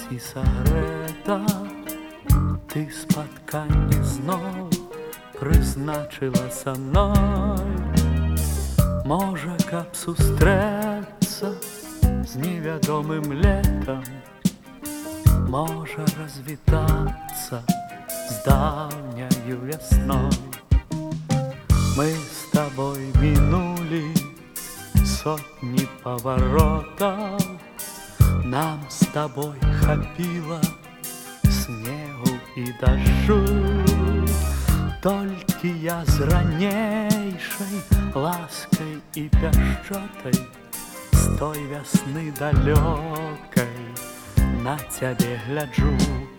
і сагрета, ти спаткання знов призначила со мною. Може, каб сустреться з невідомим летом, може развітаться з давнею весною. Мы с тобой минули сотни поворотов, нам с тобой хапило снегу и дождю. Только я с ранейшей лаской и пяшчотой с той весны далекой на тебе гляджу.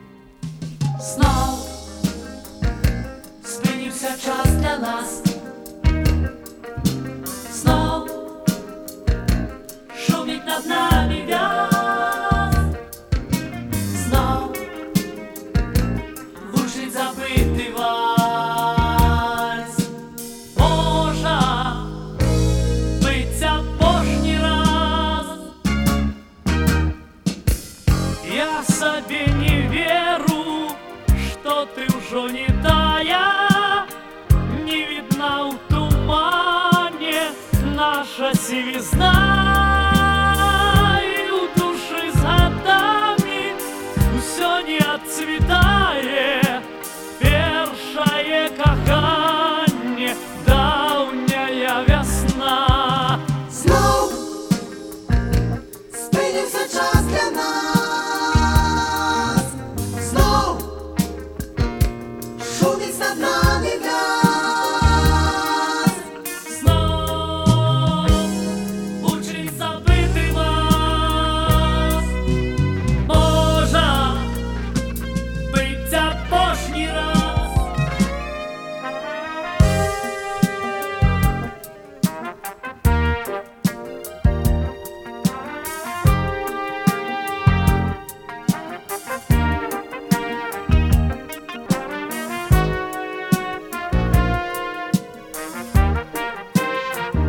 Знов спинився час для нас, знов шумить над нами в'яз, знов звучить забитий вальс. Може биться пошній раз, я собі не верю, что ты уже не тая, не видна в тумане наша сивизна. И у души с годами все не отцветает, першае коханье, давняя весна. Знов спинився час для нас, знов шумить над нами в'яз, Знов учить забити вас, може биться пошній раз.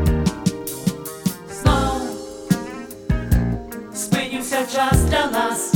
Знов спинився час для нас,